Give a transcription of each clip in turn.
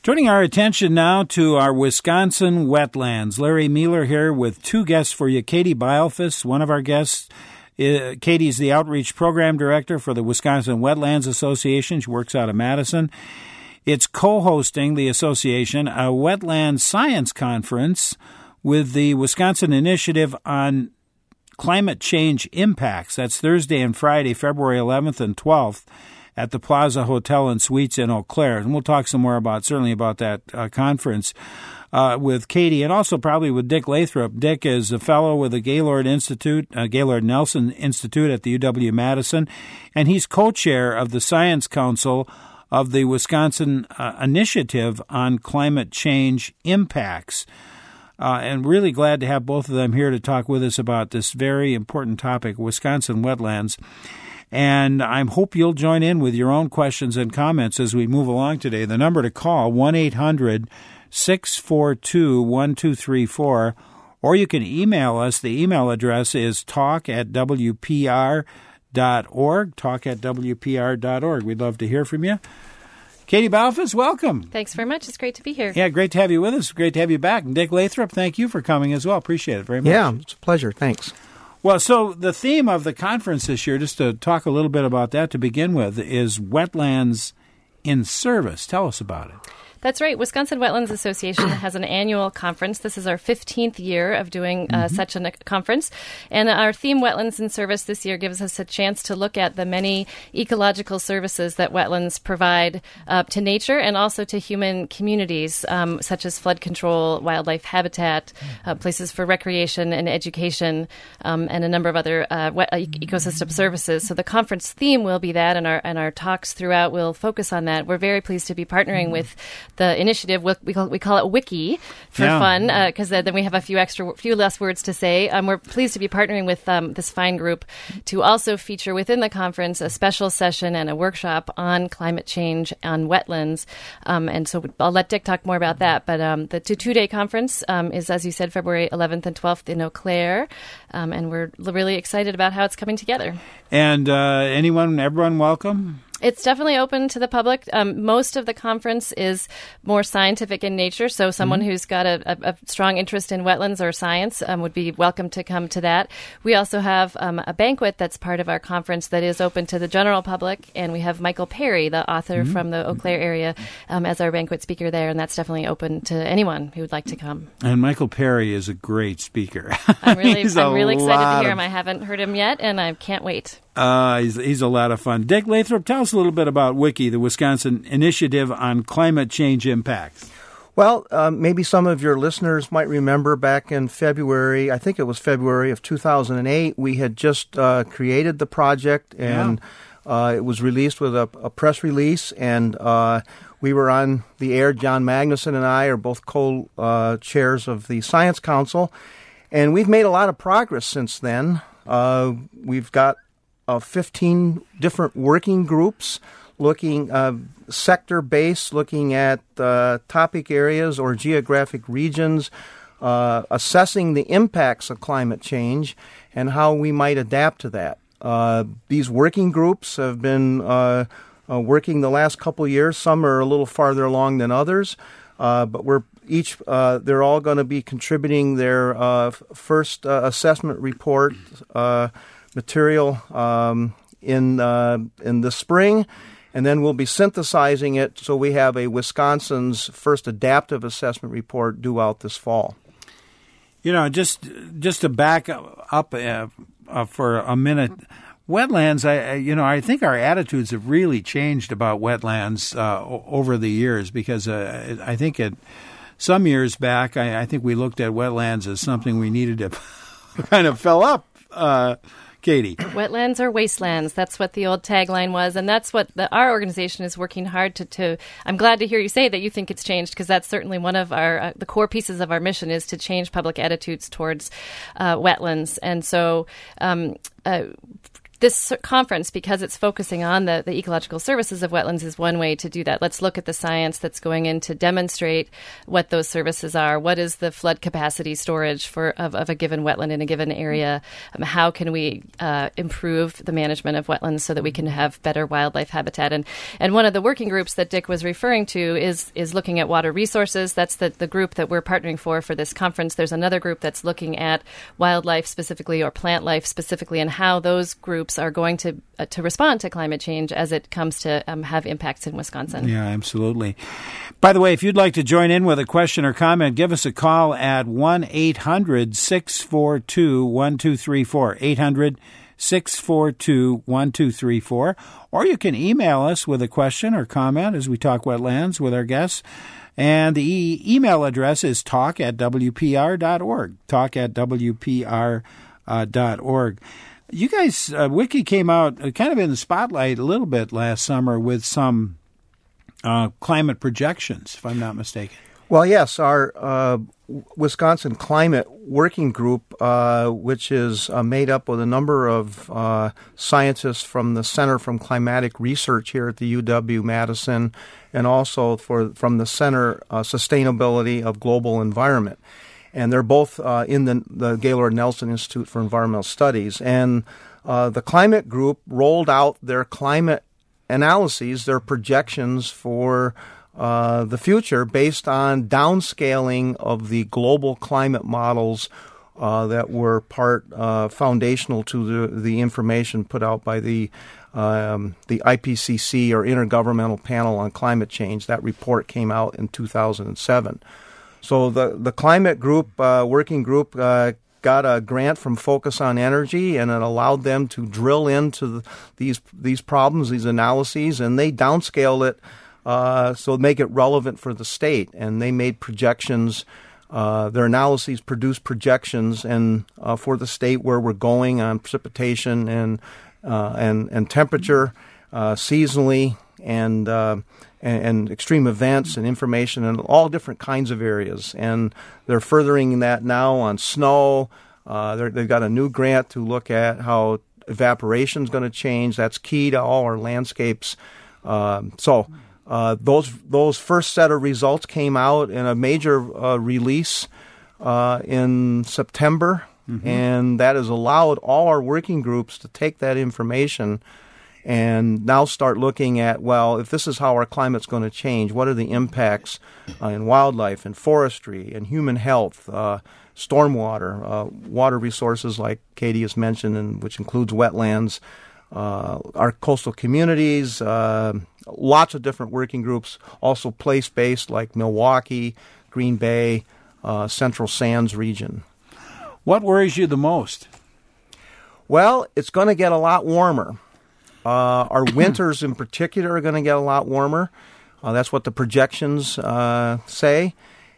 Turning our attention now to our Wisconsin wetlands. Larry Mueller here with two guests for you. Katie Beilfuss, one of our guests. Katie's the Outreach Program Director for the Wisconsin Wetlands Association. She works out of Madison. It's co-hosting the association a wetland science conference with the Wisconsin Initiative on Climate Change Impacts. That's Thursday and Friday, February 11th and 12th. At the Plaza Hotel and Suites in Eau Claire. And we'll talk some more about that conference with Katie and also probably with Dick Lathrop. Dick is a fellow with the Gaylord Nelson Institute at the UW-Madison, and he's co-chair of the Science Council of the Wisconsin Initiative on Climate Change Impacts. And really glad to have both of them here to talk with us about this very important topic, Wisconsin wetlands. And I hope you'll join in with your own questions and comments as we move along today. The number to call, 1-800-642-1234, or you can email us. The email address is talk@wpr.org, talk@wpr.org. We'd love to hear from you. Katie Beilfuss, welcome. Thanks very much. It's great to be here. Yeah, great to have you with us. Great to have you back. And Dick Lathrop, thank you for coming as well. Appreciate it very much. Yeah, it's a pleasure. Thanks. Well, so the theme of the conference this year, just to talk a little bit about that to begin with, is wetlands in service. Tell us about it. That's right. Wisconsin Wetlands Association has an annual conference. This is our 15th year of doing such a conference. And our theme, Wetlands in Service, this year gives us a chance to look at the many ecological services that wetlands provide to nature and also to human communities, such as flood control, wildlife habitat, places for recreation and education, and a number of other ecosystem services. So the conference theme will be that, and our talks throughout will focus on that. We're very pleased to be partnering with the initiative. We call it Wiki for fun, because then we have a few less words to say. We're pleased to be partnering with this fine group to also feature within the conference a special session and a workshop on climate change on wetlands. And so I'll let Dick talk more about that. But the two-day conference is, as you said, February 11th and 12th in Eau Claire. And we're really excited about how it's coming together. And everyone welcome? It's definitely open to the public. Most of the conference is more scientific in nature, so someone who's got a strong interest in wetlands or science would be welcome to come to that. We also have a banquet that's part of our conference that is open to the general public, and we have Michael Perry, the author from the Eau Claire area, as our banquet speaker there, and that's definitely open to anyone who would like to come. And Michael Perry is a great speaker. I'm really excited to hear him. I haven't heard him yet, and I can't wait. He's a lot of fun. Dick Lathrop, tell us a little bit about WICI, the Wisconsin Initiative on Climate Change Impacts. Well, maybe some of your listeners might remember back in February, I think it was February of 2008, we had just created the project, and it was released with a press release, and we were on the air. John Magnuson and I are both co-chairs of the Science Council, and we've made a lot of progress since then. We've got 15 different working groups looking sector-based, looking at topic areas or geographic regions, assessing the impacts of climate change and how we might adapt to that. These working groups have been working the last couple years. Some are a little farther along than others, but they're all going to be contributing their first assessment report material in the spring, and then we'll be synthesizing it so we have a Wisconsin's first adaptive assessment report due out this fall. You know, just to back up for a minute, wetlands. I think our attitudes have really changed about wetlands over the years, because I think some years back, I think we looked at wetlands as something we needed to kind of fill up. Katie. Wetlands are wastelands. That's what the old tagline was, and that's what our organization is working hard to. I'm glad to hear you say that you think it's changed, because that's certainly one of our the core pieces of our mission is to change public attitudes towards wetlands. And so this conference, because it's focusing on the ecological services of wetlands, is one way to do that. Let's look at the science that's going in to demonstrate what those services are. What is the flood capacity storage of a given wetland in a given area? How can we improve the management of wetlands so that we can have better wildlife habitat? And one of the working groups that Dick was referring to is looking at water resources. That's the group that we're partnering for this conference. There's another group that's looking at wildlife specifically, or plant life specifically, and how those groups are going to respond to climate change as it comes to have impacts in Wisconsin. Yeah, absolutely. By the way, if you'd like to join in with a question or comment, give us a call at 1-800-642-1234, 800-642-1234, or you can email us with a question or comment as we talk wetlands with our guests. And the email address is talk@wpr.org, talk@wpr.org. You guys, Wiki came out kind of in the spotlight a little bit last summer with some climate projections, if I'm not mistaken. Well, yes, our Wisconsin Climate Working Group, which is made up with a number of scientists from the Center for Climatic Research here at the UW-Madison, and also from the Center Sustainability of Global Environment. And they're both in the Gaylord Nelson Institute for Environmental Studies. And the climate group rolled out their climate analyses, their projections for the future based on downscaling of the global climate models that were foundational to the information put out by the IPCC, or Intergovernmental Panel on Climate Change. That report came out in 2007. So the climate group, working group, got a grant from Focus on Energy, and it allowed them to drill into these problems, these analyses, and they downscaled it so make it relevant for the state. And they made projections. Their analyses produced projections and for the state where we're going on precipitation and temperature seasonally, and extreme events and information in all different kinds of areas. And they're furthering that now on snow. They've got a new grant to look at how evaporation is going to change. That's key to all our landscapes. So those first set of results came out in a major release in September, and that has allowed all our working groups to take that information and now start looking at, well, if this is how our climate's going to change, what are the impacts in wildlife and forestry and human health, stormwater, water resources like Katie has mentioned, and which includes wetlands, our coastal communities, lots of different working groups, also place-based like Milwaukee, Green Bay, Central Sands region. What worries you the most? Well, it's going to get a lot warmer. Our winters in particular are going to get a lot warmer. That's what the projections say.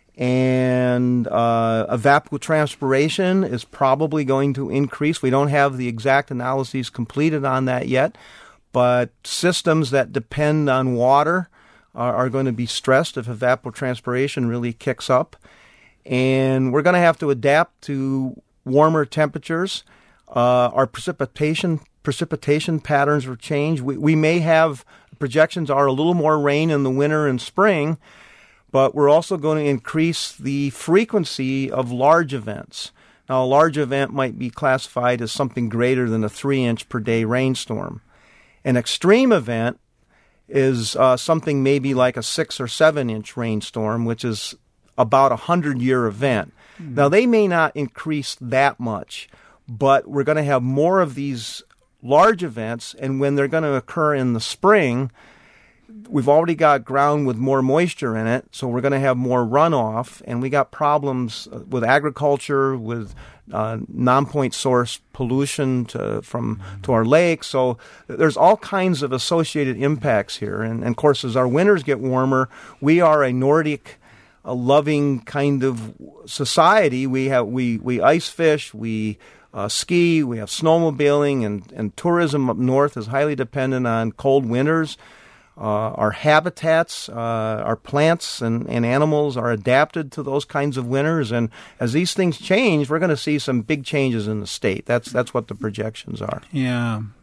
And evapotranspiration is probably going to increase. We don't have the exact analyses completed on that yet, but systems that depend on water are going to be stressed if evapotranspiration really kicks up. And we're going to have to adapt to warmer temperatures. Our precipitation patterns will change. We may have, projections are a little more rain in the winter and spring, but we're also going to increase the frequency of large events. Now, a large event might be classified as something greater than a 3-inch per day rainstorm. An extreme event is something maybe like a 6 or 7-inch rainstorm, which is about a 100-year event. Mm-hmm. Now, they may not increase that much, but we're going to have more of these large events, and when they're going to occur in the spring, we've already got ground with more moisture in it, so we're going to have more runoff, and we got problems with agriculture, with non-point source pollution to our lakes. So there's all kinds of associated impacts here. And of course, as our winters get warmer, we are a Nordic loving kind of society. We ice fish, we ski, we have snowmobiling, and tourism up north is highly dependent on cold winters. Our habitats, our plants and animals are adapted to those kinds of winters, and as these things change, we're going to see some big changes in the state. That's what the projections are. Yeah.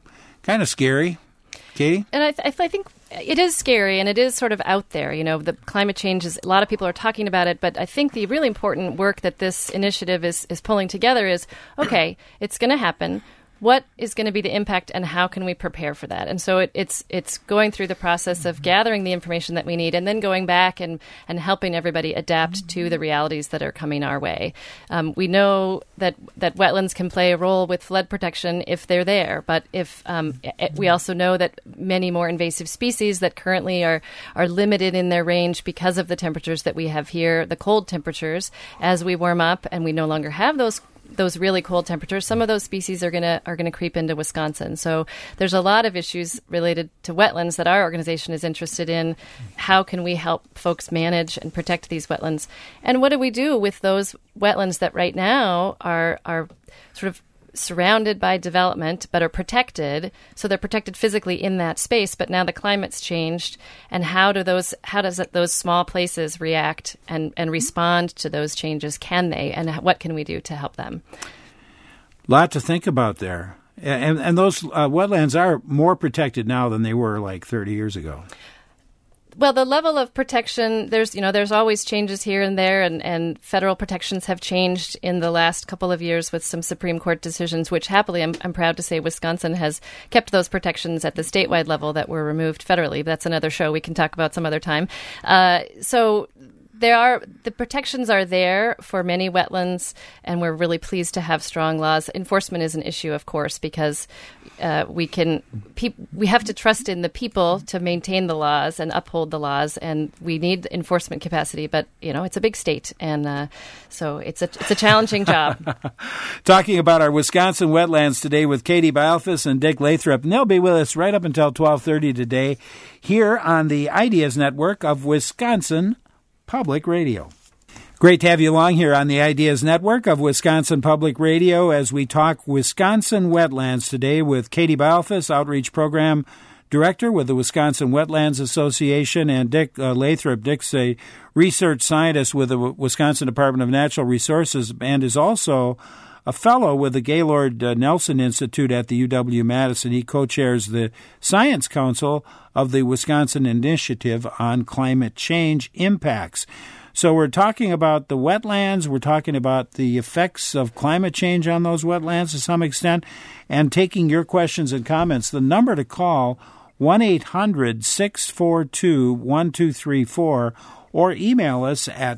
Kind of scary. Katie? And I think it is scary, and it is sort of out there. The climate change a lot of people are talking about it, but I think the really important work that this initiative is pulling together is, okay, it's going to happen. What is going to be the impact, and how can we prepare for that? And so it's going through the process of gathering the information that we need, and then going back and helping everybody adapt to the realities that are coming our way. We know that wetlands can play a role with flood protection if they're there, but we also know that many more invasive species that currently are limited in their range because of the temperatures that we have here, the cold temperatures. As we warm up and we no longer have those really cold temperatures, some of those species are gonna creep into Wisconsin. So there's a lot of issues related to wetlands that our organization is interested in. How can we help folks manage and protect these wetlands? And what do we do with those wetlands that right now are sort of surrounded by development but are protected? So they're protected physically in that space, but now the climate's changed, and how does those small places react and respond to those changes? Can they, and what can we do to help them? Lot to think about there. And those wetlands are more protected now than they were like 30 years ago. Well, the level of protection, there's always changes here and there, and federal protections have changed in the last couple of years with some Supreme Court decisions, which happily, I'm proud to say, Wisconsin has kept those protections at the statewide level that were removed federally. That's another show we can talk about some other time. So the protections are there for many wetlands, and we're really pleased to have strong laws. Enforcement is an issue, of course, because we have to trust in the people to maintain the laws and uphold the laws, and we need enforcement capacity. But it's a big state, and so it's a challenging job. Talking about our Wisconsin wetlands today with Katie Beilfuss and Dick Lathrop, and they'll be with us right up until 12:30 today here on the Ideas Network of Wisconsin Public Radio. Great to have you along here on the Ideas Network of Wisconsin Public Radio as we talk Wisconsin wetlands today with Katie Beilfuss, Outreach Program Director with the Wisconsin Wetlands Association, and Dick Lathrop. Dick's a research scientist with the Wisconsin Department of Natural Resources and is also a fellow with the Gaylord Nelson Institute at the UW-Madison. He co-chairs the Science Council of the Wisconsin Initiative on Climate Change Impacts. So we're talking about the wetlands, we're talking about the effects of climate change on those wetlands to some extent, and taking your questions and comments. The number to call, 1-800-642-1234, or email us at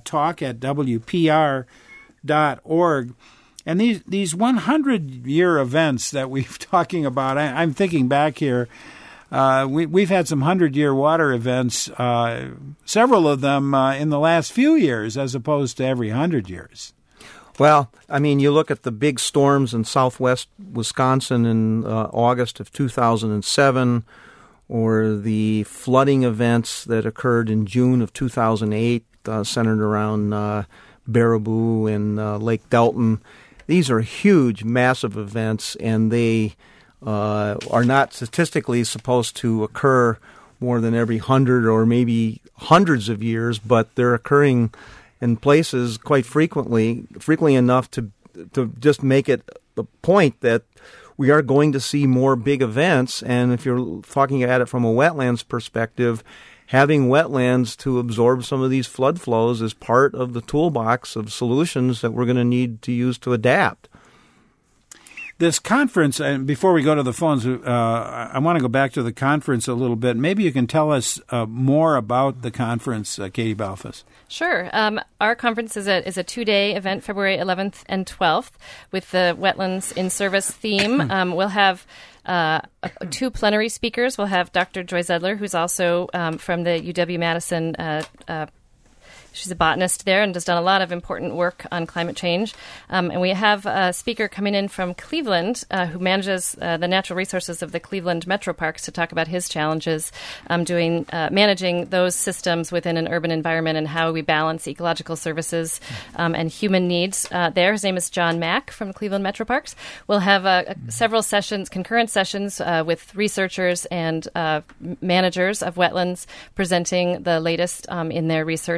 talk@wpr.org. And these 100-year events that we're talking about, I'm thinking back here, we've had some 100-year water events, several of them in the last few years, as opposed to every 100 years. Well, I mean, you look at the big storms in southwest Wisconsin in August of 2007, or the flooding events that occurred in June of 2008, centered around Baraboo and Lake Delton. These are huge, massive events, and they are not statistically supposed to occur more than every 100 or maybe hundreds of years, but they're occurring in places quite frequently enough to just make it the point that we are going to see more big events. And if you're talking at it from a wetlands perspective, having wetlands to absorb some of these flood flows is part of the toolbox of solutions that we're going to need to use to adapt. This conference, and before we go to the phones, I want to go back to the conference a little bit. Maybe you can tell us more about the conference, Katie Beilfuss. Sure. Our conference is a 2-day event, February 11th and 12th, with the Wetlands in Service theme. We'll have 2 plenary speakers. We'll have Dr. Joy Zedler, who's also from the UW-Madison. She's a botanist there and has done a lot of important work on climate change. And we have a speaker coming in from Cleveland who manages the natural resources of the Cleveland Metro Parks to talk about his challenges managing those systems within an urban environment and how we balance ecological services and human needs there. His name is John Mack from Cleveland Metro Parks. We'll have several sessions, concurrent sessions with researchers and managers of wetlands presenting the latest in their research and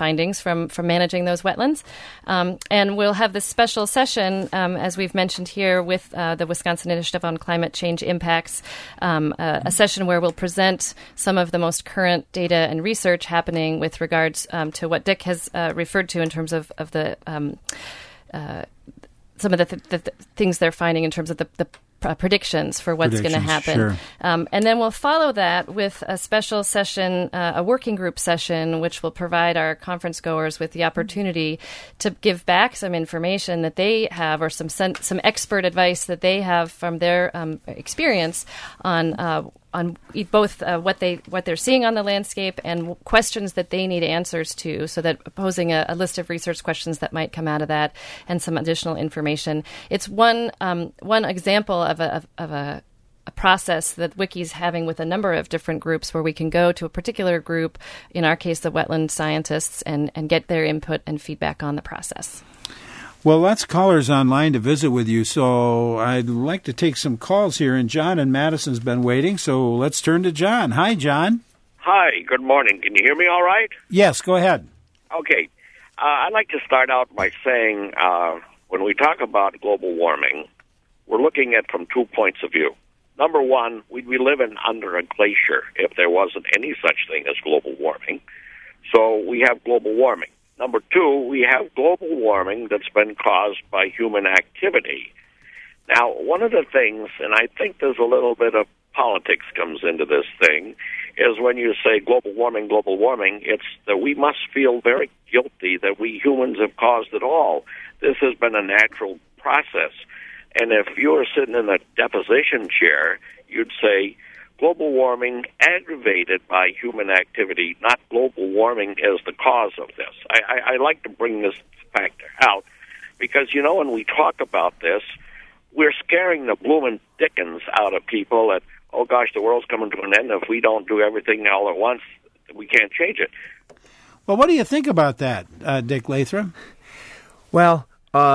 findings from managing those wetlands. And we'll have this special session, as we've mentioned here, with the Wisconsin Initiative on Climate Change Impacts, a session where we'll present some of the most current data and research happening with regards to what Dick has referred to in terms of the some of the things they're finding in terms of the predictions for what's going to happen. Sure. And then we'll follow that with a special session, a working group session, which will provide our conference goers with the opportunity to give back some information that they have or some expert advice that they have from their experience on both what they're seeing on the landscape and questions that they need answers to, so that posing a list of research questions that might come out of that and some additional information. It's one example of a process that Wiki's having with a number of different groups, where we can go to a particular group, in our case the wetland scientists, and get their input and feedback on the process. Well, lots of callers online to visit with you, so I'd like to take some calls here. And John in Madison's been waiting, so let's turn to John. Hi, John. Hi, good morning. Can you hear me all right? Yes, go ahead. Okay. I'd like to start out by saying when we talk about global warming, we're looking at from 2 points of view. Number one, we'd be living under a glacier if there wasn't any such thing as global warming. So we have global warming. Number two, we have global warming that's been caused by human activity. Now, one of the things, and I think there's a little bit of politics comes into this thing, is when you say global warming, it's that we must feel very guilty that we humans have caused it all. This has been a natural process. And if you were sitting in a deposition chair, you'd say, global warming aggravated by human activity, not global warming as the cause of this. I like to bring this factor out because, when we talk about this, we're scaring the bloomin' dickens out of people that, oh gosh, the world's coming to an end. If we don't do everything all at once, we can't change it. Well, what do you think about that, Dick Lathram? Well,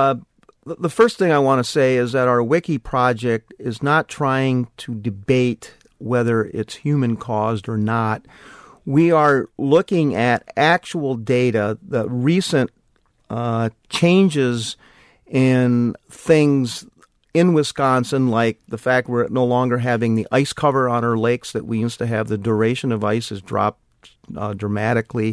the first thing I want to say is that our Wiki project is not trying to debate whether it's human-caused or not. We are looking at actual data, the recent changes in things in Wisconsin, like the fact we're no longer having the ice cover on our lakes that we used to have. The duration of ice has dropped dramatically.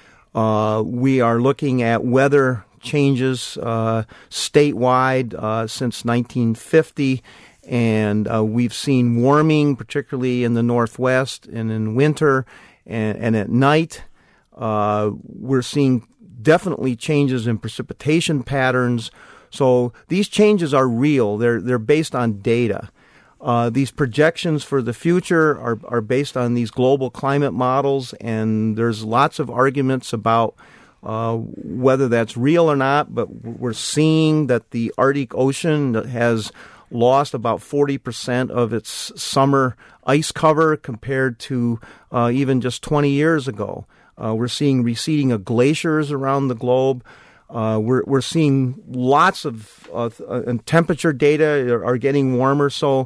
We are looking at weather changes statewide since 1950. And we've seen warming, particularly in the Northwest and in winter and at night. We're seeing definitely changes in precipitation patterns. So these changes are real. They're based on data. These projections for the future are based on these global climate models, and there's lots of arguments about whether that's real or not, but we're seeing that the Arctic Ocean has lost about 40% of its summer ice cover compared to even just 20 years ago. We're seeing receding of glaciers around the globe. We're seeing lots of temperature data are getting warmer. So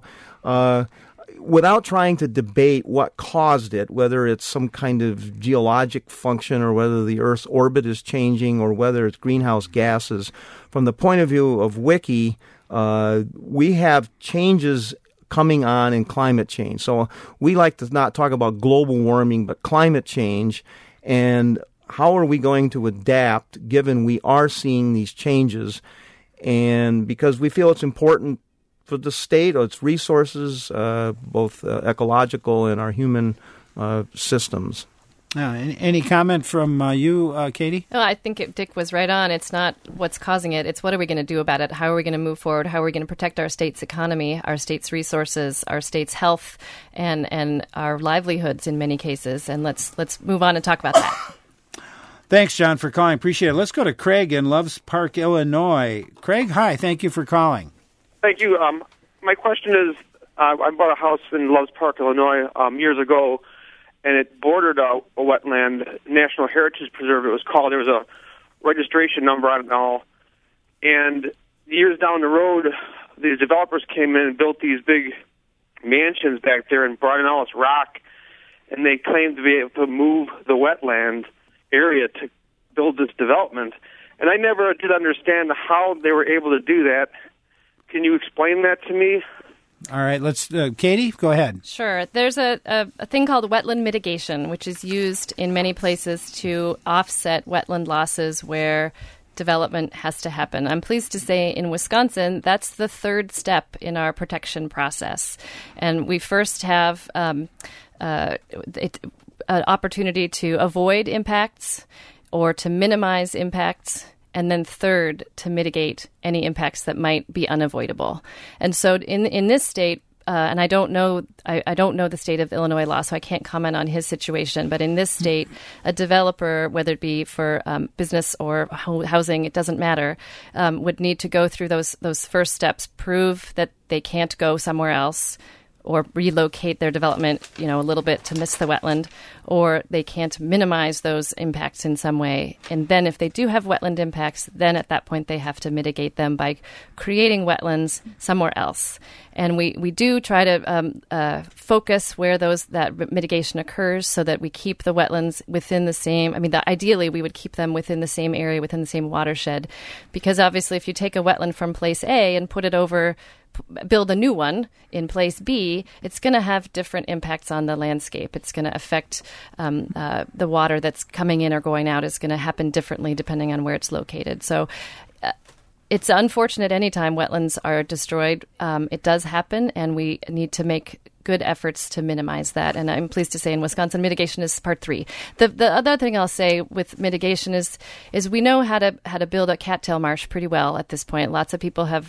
without trying to debate what caused it, whether it's some kind of geologic function or whether the Earth's orbit is changing or whether it's greenhouse gases, from the point of view of Wiki, we have changes coming on in climate change. So we like to not talk about global warming, but climate change. And how are we going to adapt given we are seeing these changes? And because we feel it's important for the state, its resources, both ecological and our human systems. Any comment from you, Katie? Well, I think Dick was right on. It's not what's causing it. It's what are we going to do about it? How are we going to move forward? How are we going to protect our state's economy, our state's resources, our state's health, and our livelihoods in many cases? And let's move on and talk about that. Thanks, John, for calling. Appreciate it. Let's go to Craig in Loves Park, Illinois. Craig, hi. Thank you for calling. Thank you. My question is, I bought a house in Loves Park, Illinois, years ago, and it bordered a wetland, National Heritage Preserve it was called. There was a registration number on it and all. And years down the road, these developers came in and built these big mansions back there and brought in all this rock, and they claimed to be able to move the wetland area to build this development. And I never did understand how they were able to do that. Can you explain that to me? All right, let's Katie, go ahead. Sure. There's a thing called wetland mitigation, which is used in many places to offset wetland losses where development has to happen. I'm pleased to say in Wisconsin, that's the third step in our protection process. And we first have an opportunity to avoid impacts or to minimize impacts, and then third, to mitigate any impacts that might be unavoidable. And so in this state, and I don't know the state of Illinois law, so I can't comment on his situation. But in this state, a developer, whether it be for business or housing, it doesn't matter, would need to go through those first steps, prove that they can't go somewhere else, or relocate their development, a little bit to miss the wetland, or they can't minimize those impacts in some way. And then if they do have wetland impacts, then at that point they have to mitigate them by creating wetlands somewhere else. And we do try to focus where that mitigation occurs so that we keep the wetlands within the same, ideally we would keep them within the same area, within the same watershed. Because obviously if you take a wetland from place A and put it over, build a new one in place B, it's going to have different impacts on the landscape. It's going to affect the water that's coming in or going out is going to happen differently depending on where it's located. So it's unfortunate anytime wetlands are destroyed. It does happen, and we need to make good efforts to minimize that. And I'm pleased to say in Wisconsin, mitigation is part 3. The other thing I'll say with mitigation is we know how to build a cattail marsh pretty well at this point. Lots of people have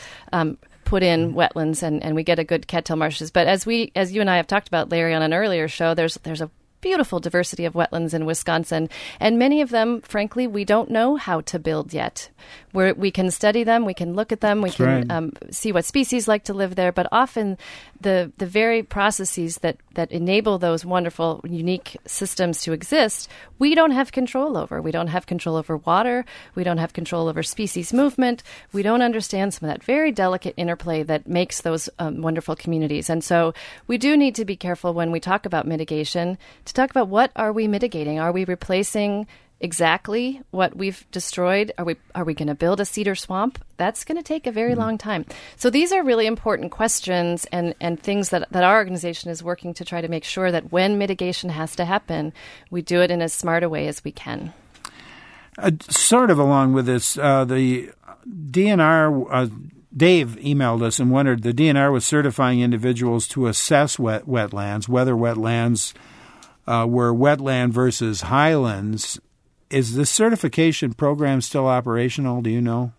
put in wetlands, and we get a good cattail marshes. But as you and I have talked about, Larry, on an earlier show, there's a beautiful diversity of wetlands in Wisconsin, and many of them, frankly, we don't know how to build yet. We can study them, we can look at them, we can see what species like to live there, but often the very processes that enable those wonderful, unique systems to exist, we don't have control over. We don't have control over water, we don't have control over species movement, we don't understand some of that very delicate interplay that makes those wonderful communities. And so we do need to be careful when we talk about mitigation to talk about what are we mitigating? Are we replacing exactly what we've destroyed? Are we going to build a cedar swamp? That's going to take a very long time. So these are really important questions and things that our organization is working to try to make sure that when mitigation has to happen, we do it in as smart a way as we can. Sort of along with this, the DNR, Dave emailed us and wondered, the DNR was certifying individuals to assess wetlands, whether wetlands were wetland versus highlands. Is the certification program still operational? Do you know?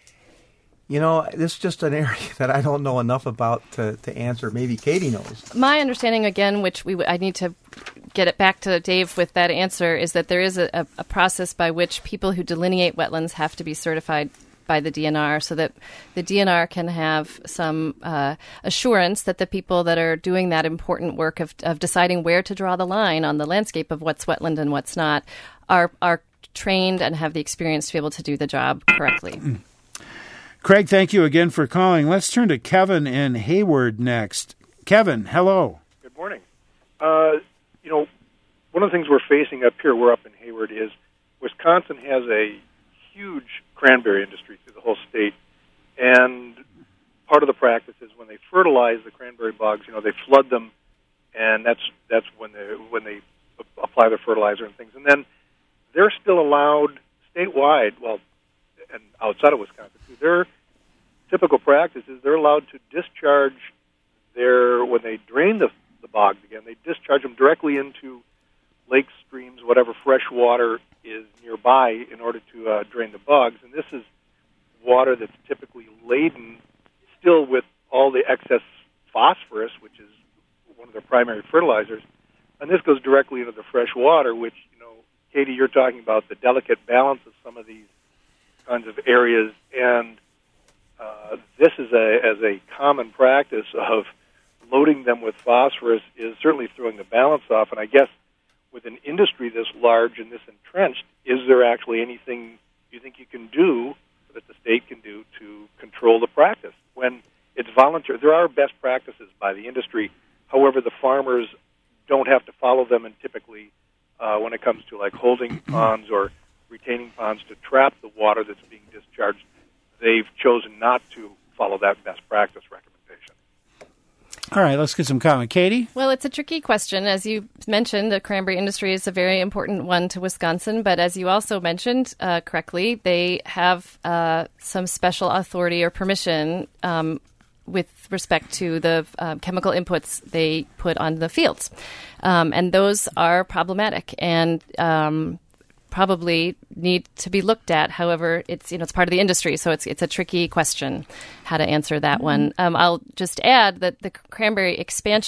This is just an area that I don't know enough about to answer. Maybe Katie knows. My understanding, again, which I need to get it back to Dave with that answer, is that there is a process by which people who delineate wetlands have to be certified by the DNR so that the DNR can have some assurance that the people that are doing that important work of deciding where to draw the line on the landscape of what's wetland and what's not are trained and have the experience to be able to do the job correctly. Craig, thank you again for calling. Let's turn to Kevin in Hayward next. Kevin, hello. Good morning. One of the things we're facing up here, we're up in Hayward, is Wisconsin has a huge cranberry industry through the whole state, and part of the practice is when they fertilize the cranberry bogs, they flood them, and that's when they apply their fertilizer and things, and then they're still allowed statewide, and outside of Wisconsin too. Their typical practice is they're allowed to discharge when they drain the bogs again, they discharge them directly into lakes, streams, whatever fresh water is nearby in order to drain the bogs. And this is water that's typically laden still with all the excess phosphorus, which is one of their primary fertilizers. And this goes directly into the fresh water, which, Katie, you're talking about the delicate balance of some of these kinds of areas. And this is as a common practice of loading them with phosphorus is certainly throwing the balance off. And I guess with an industry this large and this entrenched, is there actually anything you think you can do that the state can do to control the practice? When it's voluntary, there are best practices by the industry. However, the farmers don't have to follow them, and typically when it comes to like holding ponds or retaining ponds to trap the water that's being discharged, they've chosen not to follow that best practice recommendation. All right, let's get some comment. Katie? Well, it's a tricky question. As you mentioned, the cranberry industry is a very important one to Wisconsin, but as you also mentioned correctly, they have some special authority or permission with respect to the chemical inputs they put on the fields. And those are problematic and probably need to be looked at. However, it's part of the industry, so it's a tricky question how to answer that one. I'll just add that the cranberry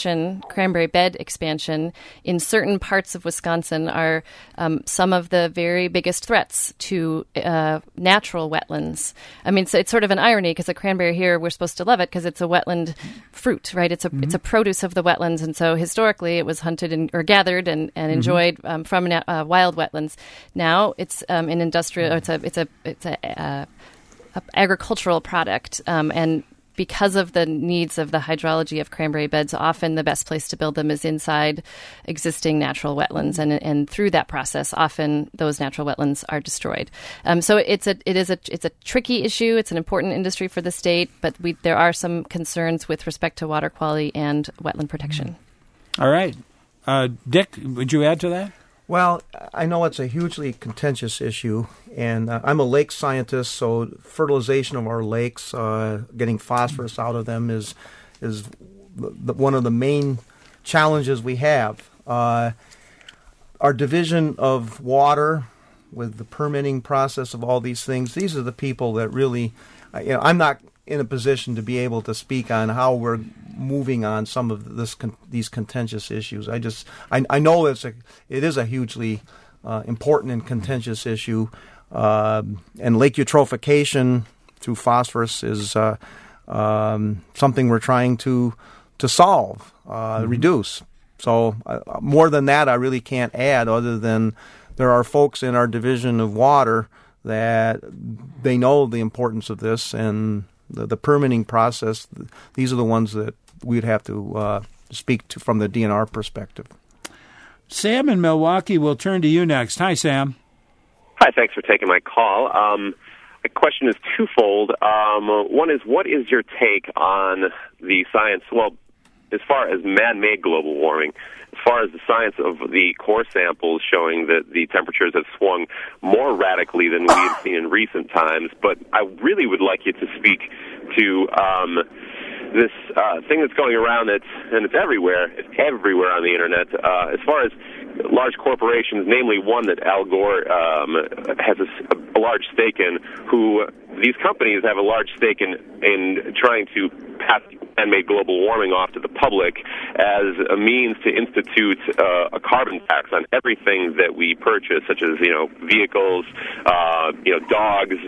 bed expansion in certain parts of Wisconsin are some of the very biggest threats to natural wetlands. I mean, so it's sort of an irony because the cranberry here, we're supposed to love it because it's a wetland fruit, right? It's a produce of the wetlands, and so historically it was hunted or gathered and enjoyed from wild wetlands. Now it's an industrial. It's a agricultural product, and because of the needs of the hydrology of cranberry beds, often the best place to build them is inside existing natural wetlands, and through that process, often those natural wetlands are destroyed. So it's a tricky issue. It's an important industry for the state, but there are some concerns with respect to water quality and wetland protection. All right, Dick, would you add to that? Well, I know it's a hugely contentious issue, and I'm a lake scientist, so fertilization of our lakes, getting phosphorus out of them is one of the main challenges we have. Our division of water with the permitting process of all these things, these are the people that really, I'm not in a position to be able to speak on how we're moving on some of these contentious issues. I know it is a hugely important and contentious issue, and lake eutrophication through phosphorus is something we're trying to solve, reduce. So more than that, I really can't add, other than there are folks in our division of water that they know the importance of this, and the permitting process, these are the ones that we'd have to speak to from the DNR perspective. Sam in Milwaukee will turn to you next. Hi, Sam. Hi, thanks for taking my call. My question is twofold. One is, what is your take on the science, well, as far as man-made global warming, as far as the science of the core samples showing that the temperatures have swung more radically than we have seen in recent times, but I really would like you to speak to this thing that's going around and it's everywhere on the internet, as far as large corporations, namely one that Al Gore has a large stake in, who these companies have a large stake in trying to pass man-made global warming off to the public as a means to institute a carbon tax on everything that we purchase, such as vehicles, dogs.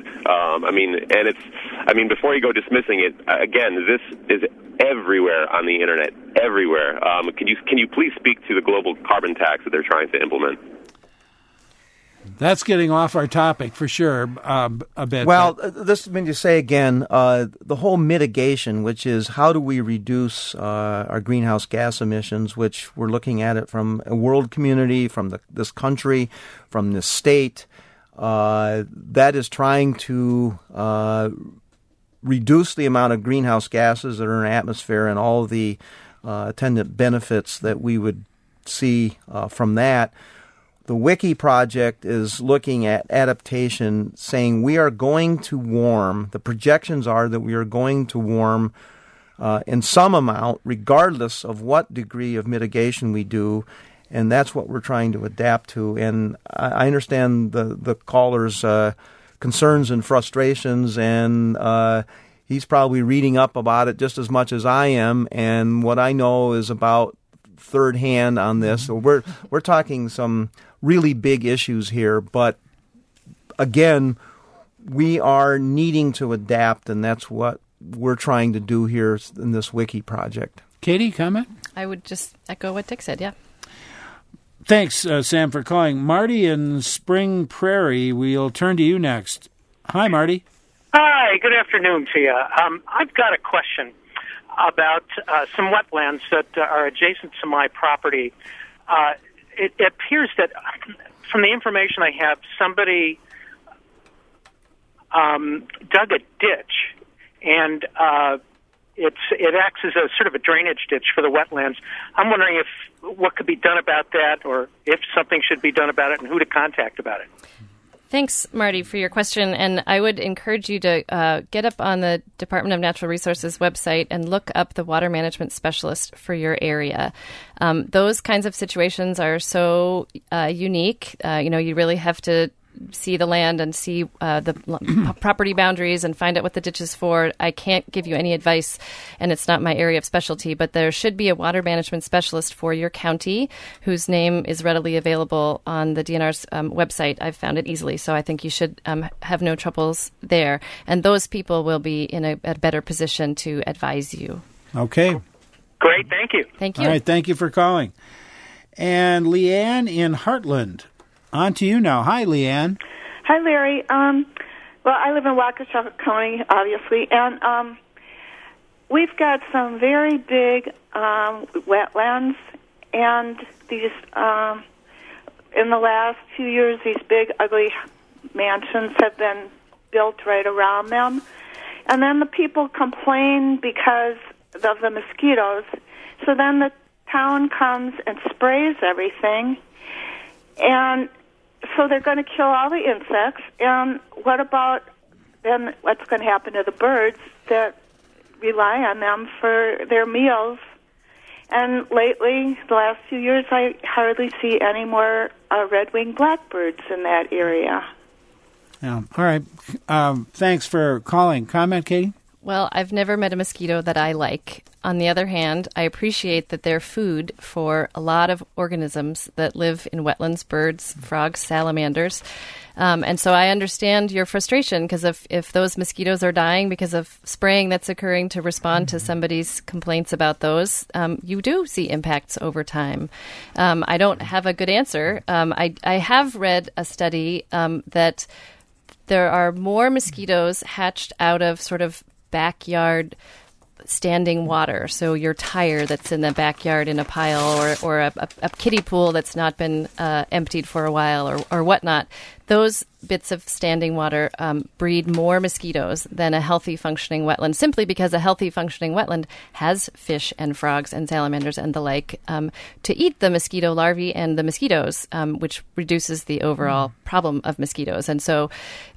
Before you go dismissing it, again, this is everywhere on the internet, everywhere. Can you please speak to the global carbon tax that they're trying to implement? That's getting off our topic for sure a bit. Well, this means to say again, the whole mitigation, which is how do we reduce our greenhouse gas emissions, which we're looking at it from a world community, from this country, from this state, that is trying to reduce the amount of greenhouse gases that are in the atmosphere and all of the attendant benefits that we would see from that. The Wiki project is looking at adaptation, saying we are going to warm. The projections are that we are going to warm in some amount, regardless of what degree of mitigation we do, and that's what we're trying to adapt to. And I understand the caller's concerns and frustrations, and he's probably reading up about it just as much as I am, and what I know is about third hand on this. So we're talking some really big issues here, but again, we are needing to adapt, and that's what we're trying to do here in this Wiki project. Katie, comment? I would just echo what Dick said, yeah. Thanks, Sam, for calling. Marty in Spring Prairie, we'll turn to you next. Hi, Marty. Hi, good afternoon to you. I've got a question about some wetlands that are adjacent to my property. It appears that from the information I have, somebody dug a ditch, and it acts as a sort of a drainage ditch for the wetlands. I'm wondering what could be done about that, or if something should be done about it, and who to contact about it. Thanks, Marty, for your question. And I would encourage you to get up on the Department of Natural Resources website and look up the water management specialist for your area. Those kinds of situations are so unique. You really have to see the land and see the property boundaries and find out what the ditch is for. I can't give you any advice, and it's not my area of specialty, but there should be a water management specialist for your county whose name is readily available on the DNR's website. I've found it easily, so I think you should have no troubles there. And those people will be in a better position to advise you. Okay. Great, thank you. Thank you. All right, thank you for calling. And Leanne in Heartland. On to you now. Hi, Leanne. Hi, Larry. Well, I live in Waukesha County, obviously, and we've got some very big wetlands, and these in the last few years, these big, ugly mansions have been built right around them, and then the people complain because of the mosquitoes. So then the town comes and sprays everything, and so they're going to kill all the insects. And what about then what's going to happen to the birds that rely on them for their meals? And lately, the last few years, I hardly see any more red-winged blackbirds in that area. Yeah. All right. Thanks for calling. Comment, Katie? Well, I've never met a mosquito that I like. On the other hand, I appreciate that they're food for a lot of organisms that live in wetlands, birds, frogs, salamanders. And so I understand your frustration, because if those mosquitoes are dying because of spraying that's occurring to respond to somebody's complaints about those, you do see impacts over time. I don't have a good answer. I have read a study that there are more mosquitoes hatched out of sort of backyard standing water. So your tire that's in the backyard in a pile, or a kiddie pool that's not been emptied for a while, or whatnot. Those bits of standing water breed more mosquitoes than a healthy functioning wetland, simply because a healthy functioning wetland has fish and frogs and salamanders and the like to eat the mosquito larvae and the mosquitoes, which reduces the overall problem of mosquitoes. And so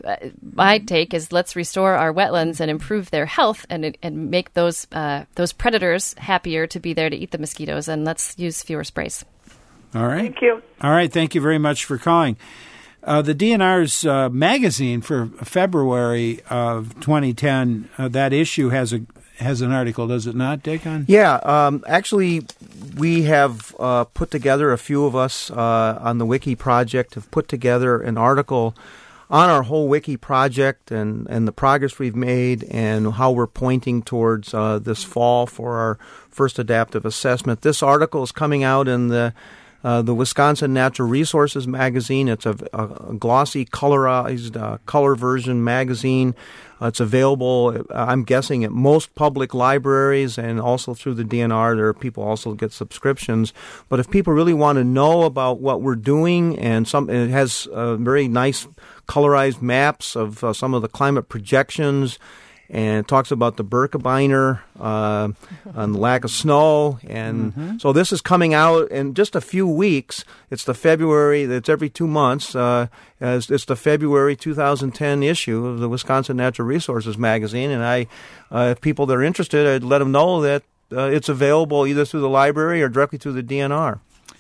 my take is, let's restore our wetlands and improve their health and make those predators happier to be there to eat the mosquitoes, and let's use fewer sprays. All right. Thank you. All right. Thank you very much for calling. The DNR's magazine for February of 2010, that issue has an article, does it not, Dick? Yeah, actually, we have put together, a few of us on the Wiki project have put together an article on our whole Wiki project and the progress we've made and how we're pointing towards this fall for our first adaptive assessment. This article is coming out in the Wisconsin Natural Resources magazine. It's a glossy, colorized color version magazine. It's available, I'm guessing, at most public libraries and also through the DNR. There are people also get subscriptions. But if people really want to know about what we're doing, and it has very nice colorized maps of some of the climate projections, and it talks about the Birkebeiner and the lack of snow. And so this is coming out in just a few weeks. It's the February, it's every 2 months. It's the February 2010 issue of the Wisconsin Natural Resources magazine. And if people that are interested, I'd let them know that it's available either through the library or directly through the DNR.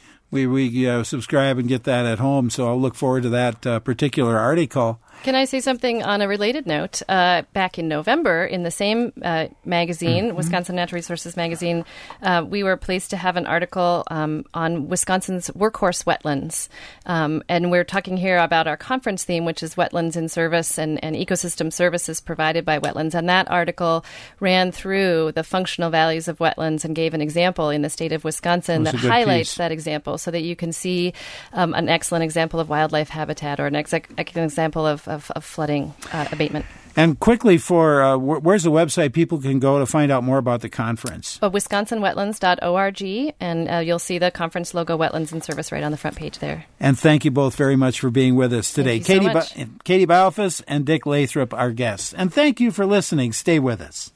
We subscribe and get that at home, so I'll look forward to that particular article. Can I say something on a related note? Back in November, in the same magazine, Wisconsin Natural Resources magazine, we were pleased to have an article on Wisconsin's workhorse wetlands. And we're talking here about our conference theme, which is wetlands in service and ecosystem services provided by wetlands. And that article ran through the functional values of wetlands and gave an example in the state of Wisconsin that highlights that example, so that you can see an excellent example of wildlife habitat, or an example of of flooding abatement. And quickly, for where's the website people can go to find out more about the conference? WisconsinWetlands.org, and you'll see the conference logo, Wetlands in Service, right on the front page there. And thank you both very much for being with us today. Thank you so much. Katie Baufuss and Dick Lathrop, our guests. And thank you for listening. Stay with us.